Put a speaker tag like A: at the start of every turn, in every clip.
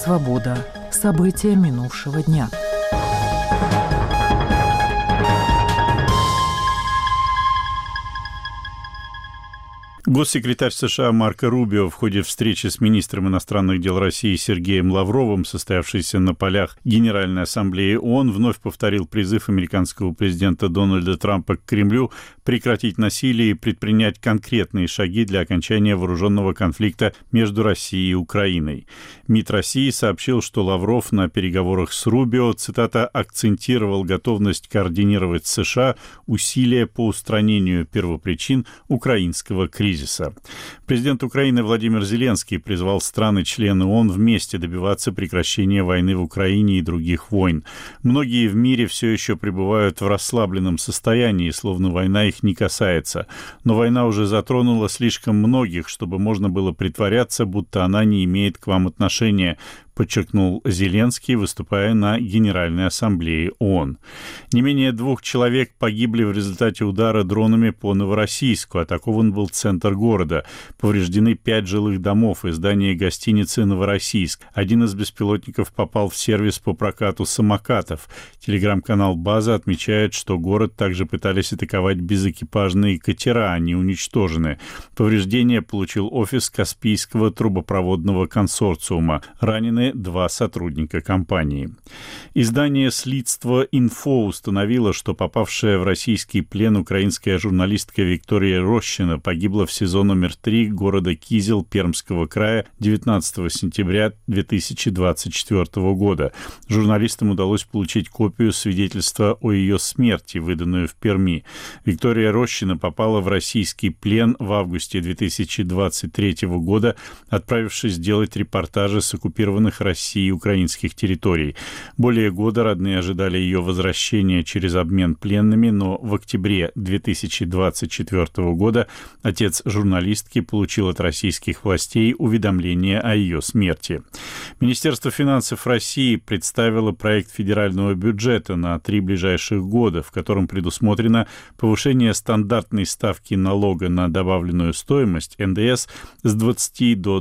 A: «Свобода». События минувшего дня.
B: Госсекретарь США Марко Рубио в ходе встречи с министром иностранных дел России Сергеем Лавровым, состоявшейся на полях Генеральной Ассамблеи ООН, вновь повторил призыв американского президента Дональда Трампа к Кремлю прекратить насилие и предпринять конкретные шаги для окончания вооруженного конфликта между Россией и Украиной. МИД России сообщил, что Лавров на переговорах с Рубио, цитата, акцентировал готовность координировать с США усилия по устранению первопричин украинского кризиса. Президент Украины Владимир Зеленский призвал страны-члены ООН вместе добиваться прекращения войны в Украине и других войн. Многие в мире все еще пребывают в расслабленном состоянии, словно война их не касается. Но война уже затронула слишком многих, чтобы можно было притворяться, будто она не имеет к вам отношения, подчеркнул Зеленский, выступая на Генеральной Ассамблее ООН. Не менее 2 человек погибли в результате удара дронами по Новороссийску. Атакован был центр города. Повреждены 5 жилых домов и здание гостиницы «Новороссийск». Один из беспилотников попал в сервис по прокату самокатов. Телеграм-канал «База» отмечает, что город также пытались атаковать безэкипажные катера, они уничтожены. Повреждения получил офис Каспийского трубопроводного консорциума. Ранены 2 сотрудника компании. Издание «Следство Инфо» установило, что попавшая в российский плен украинская журналистка Виктория Рощина погибла в СИЗО номер 3 города Кизел Пермского края 19 сентября 2024 года. Журналистам удалось получить копию свидетельства о ее смерти, выданную в Перми. Виктория Рощина попала в российский плен в августе 2023 года, отправившись делать репортажи с оккупированных Россией и украинских территорий. Более года родные ожидали ее возвращения через обмен пленными, но в октябре 2024 года отец журналистки получил от российских властей уведомление о ее смерти. Министерство финансов России представило проект федерального бюджета на 3 ближайших года, в котором предусмотрено повышение стандартной ставки налога на добавленную стоимость НДС с 20 до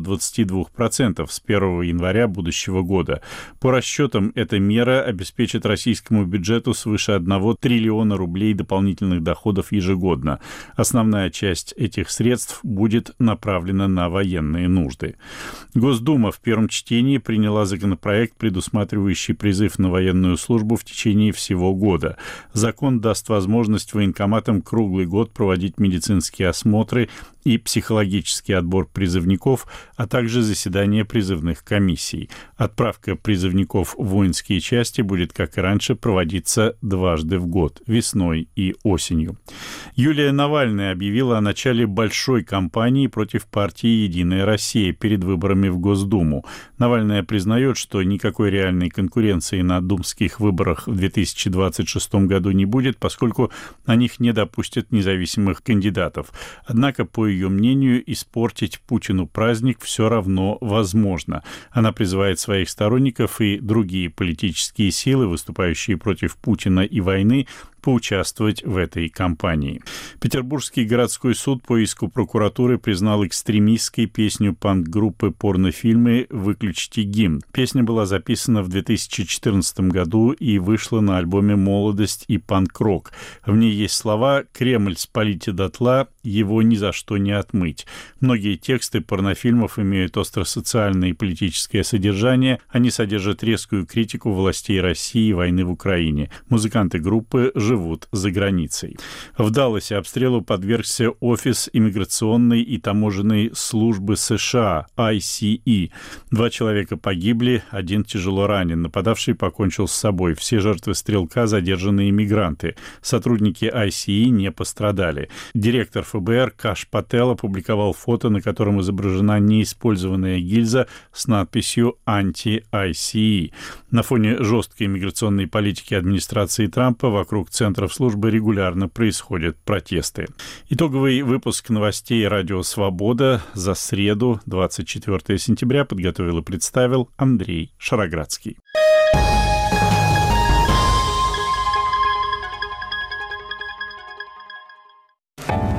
B: 22% с 1 января будущего года. По расчетам, эта мера обеспечит российскому бюджету свыше 1 триллиона рублей дополнительных доходов ежегодно. Основная часть этих средств будет направлена на военные нужды. Госдума в первом чтении приняла законопроект, предусматривающий призыв на военную службу в течение всего года. Закон даст возможность военкоматам круглый год проводить медицинские осмотры и психологический отбор призывников, а также заседания призывных комиссий. Отправка призывников в воинские части будет, как и раньше, проводиться дважды в год – весной и осенью. Юлия Навальная объявила о начале большой кампании против партии «Единая Россия» перед выборами в Госдуму. Навальная признает, что никакой реальной конкуренции на думских выборах в 2026 году не будет, поскольку на них не допустят независимых кандидатов. Однако, по ее мнению, испортить Путину праздник все равно возможно. Она призывает своих сторонников и другие политические силы, выступающие против Путина и войны, поучаствовать в этой кампании. Петербургский городской суд по иску прокуратуры признал экстремистской песню панк-группы порнофильмы «Выключите гимн». Песня была записана в 2014 году и вышла на альбоме «Молодость» и «Панк-рок». В ней есть слова «Кремль спалите дотла, его ни за что не отмыть». Многие тексты порнофильмов имеют остросоциальное и политическое содержание. Они содержат резкую критику властей России и войны в Украине. Музыканты группы живут за границей. В Далласе обстрелу подвергся офис иммиграционной и таможенной службы США ICE. 2 человека погибли, 1 тяжело ранен. Нападавший покончил с собой. Все жертвы стрелка — задержанные мигранты. Сотрудники ICE не пострадали. Директор ФБР Каш Пател опубликовал фото, на котором изображена неиспользованная гильза с надписью «Анти-ICE». На фоне жесткой иммиграционной политики администрации Трампа вокруг центров службы регулярно происходят протесты. Итоговый выпуск новостей «Радио Свобода» за среду, 24 сентября, подготовил и представил Андрей Шароградский.